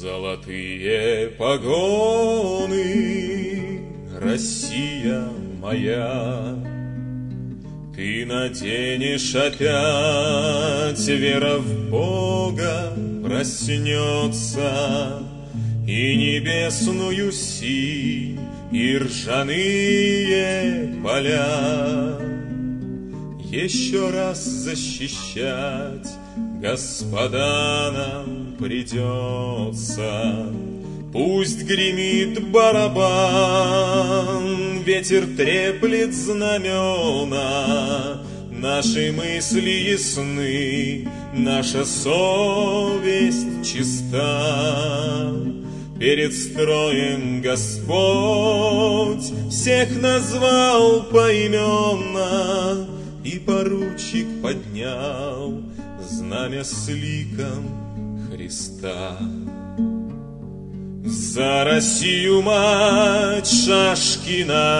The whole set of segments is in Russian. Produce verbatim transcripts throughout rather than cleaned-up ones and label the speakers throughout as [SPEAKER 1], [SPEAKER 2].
[SPEAKER 1] Золотые погоны, Россия моя, ты наденешь опять, вера в Бога проснется, и небесную синь, и ржаные поля. Еще раз защищать, господа, нам придется. Пусть гремит барабан, ветер треплет знамена, наши мысли ясны, наша совесть чиста. Перед строем Господь всех назвал поименно, и поручик поднял знамя с ликом Христа. За Россию, мать, шашки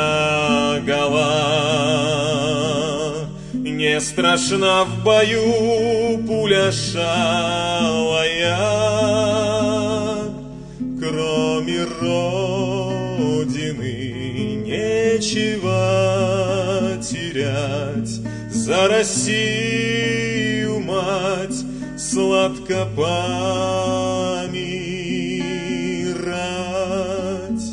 [SPEAKER 1] нагола, не страшна в бою пуля шалая. Кроме Родины нечего терять, за Россию, мать, сладко помирать.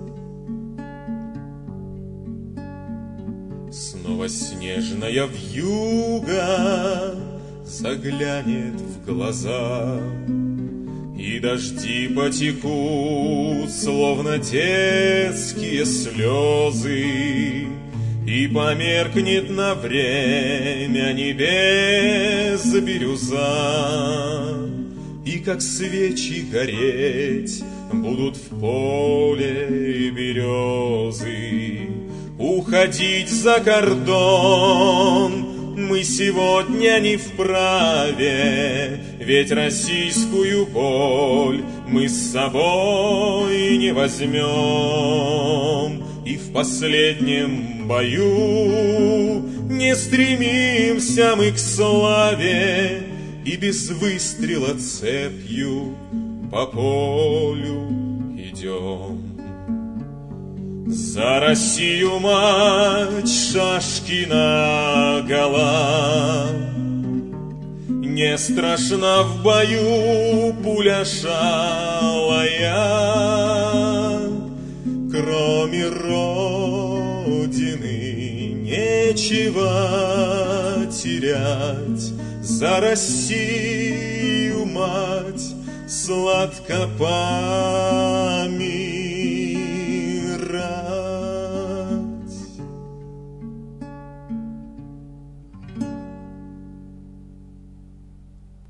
[SPEAKER 1] Снова снежная вьюга заглянет в глаза, и дожди потекут, словно детские слезы, и померкнет на время небес бирюза, и как свечи гореть будут в поле березы. Уходить за кордон мы сегодня не вправе, ведь российскую боль мы с собой не возьмем. И в последнем бою не стремимся мы к славе, и без выстрела цепью по полю идем. За Россию, мать, шашки нагола, не страшна в бою пуля шалая. Кроме Родины нечего терять, за Россию, мать, сладко помирать.